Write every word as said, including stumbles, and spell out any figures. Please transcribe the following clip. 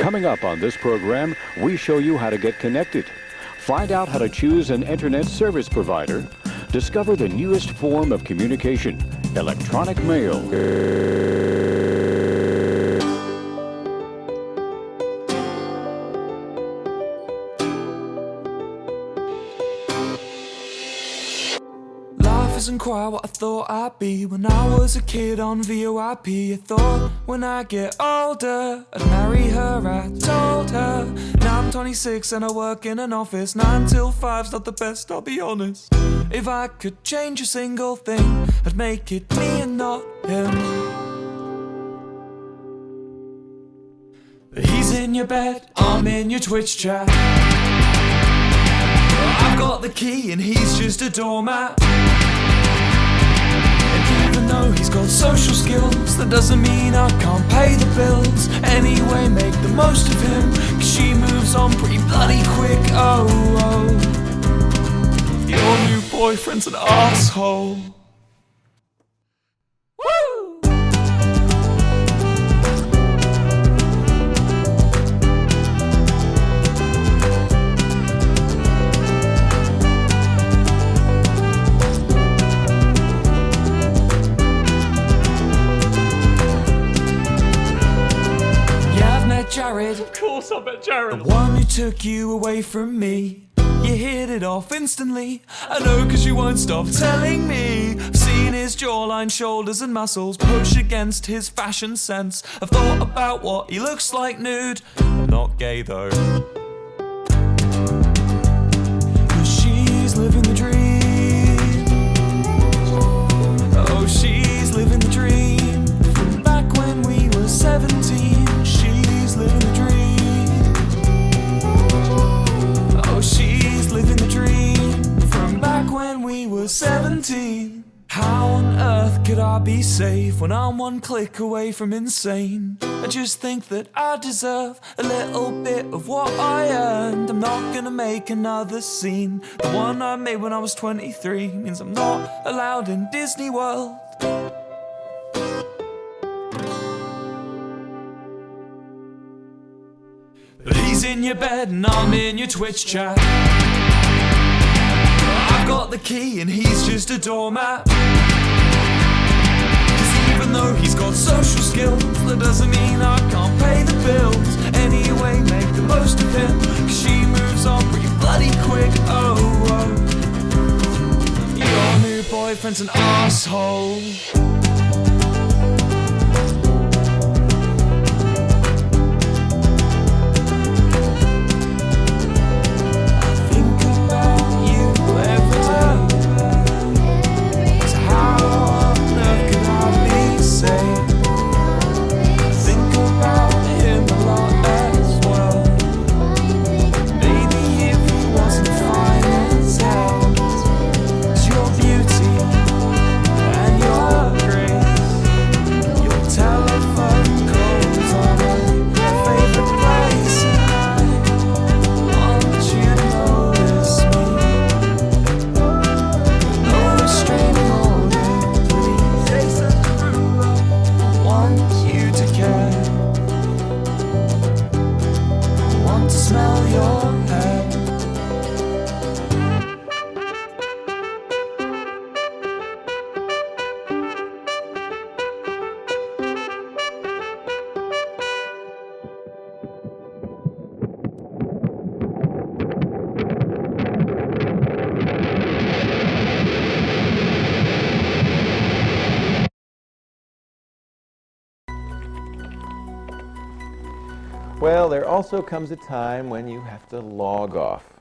Coming up on this program, we show you how to get connected. Find out how to choose an internet service provider. Discover the newest form of communication, electronic mail. Life isn't quite what I thought I'd be. When I was a kid on V O I P, I thought when I get older I'd marry her. I told her. Now I'm twenty-six and I work in an office. Nine till five's not the best, I'll be honest. If I could change a single thing, I'd make it me and not him. But he's in your bed, I'm in your Twitch chat. I've got the key and he's just a doormat. And even though he's got social skills, that doesn't mean I can't pay the bills. Anyway, make the most of him, cause she moves on pretty bloody quick. Oh, oh, your new boyfriend's an asshole. Jared, of course I bet Jared. The one who took you away from me. You hit it off instantly. I know cause you won't stop telling me. I've seen his jawline, shoulders and muscles push against his fashion sense. I've thought about what he looks like nude. I'm not gay though. Cause she's living the dream. Oh, she's living the dream. From back when we were seventeen. Living the dream. Oh, she's living the dream. From back when we were seventeen. How on earth could I be safe when I'm one click away from insane? I just think that I deserve a little bit of what I earned. I'm not gonna make another scene. The one I made when I was twenty-three means I'm not allowed in Disney World. But he's in your bed and I'm in your Twitch chat. I've got the key and he's just a doormat. Cause even though he's got social skills, that doesn't mean I can't pay the bills. Anyway, make the most of him, cause she moves on pretty bloody quick. Oh, oh, your new boyfriend's an asshole. Well, there also comes a time when you have to log off.